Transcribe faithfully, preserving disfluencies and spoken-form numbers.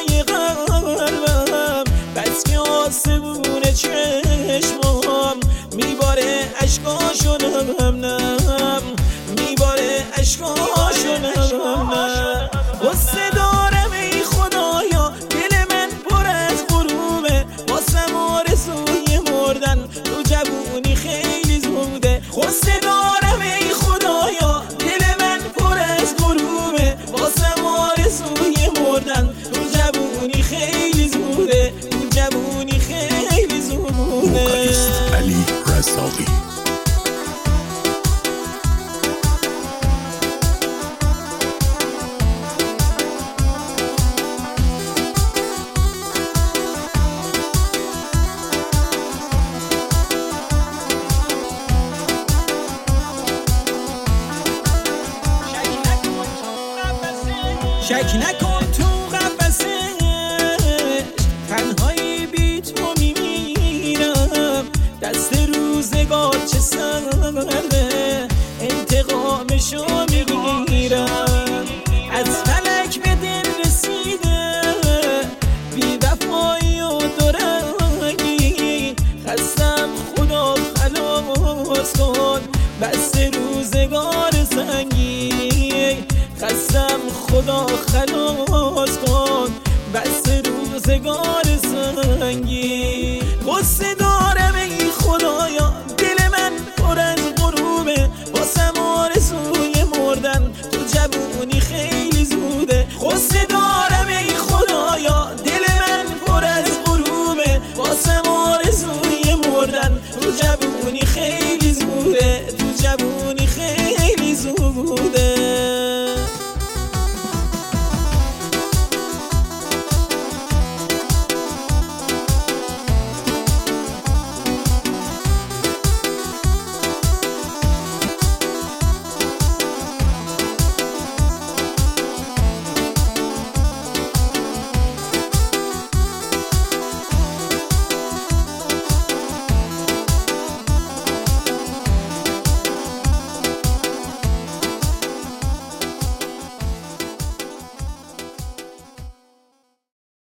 های قلبم، بس که آسمون چشمام میباره عشقاشو نم نم، میباره عشقاشو نم نم. غصه دارم ای خدایا دل من پر از غروبه، واسم آرزوی مردن تو جوونی خیلی زوده. غصه دارم ای خدایا دل من پر از غروبه، واسم آرزوی مردن تو جوونی خیلی زوده، تو جوونی خیلی زوده. علی رزاقی شک نکن تو قفسش، تنهایی بی تو میمیرم. دست روزگار چه سرده انتقامشو میگیرم. از فلک به دل رسیده بی وفایی و درنگی، خستم خدا خلاص کن بس روزگار سنگی. خستم خدا خلاص کن بس روزگار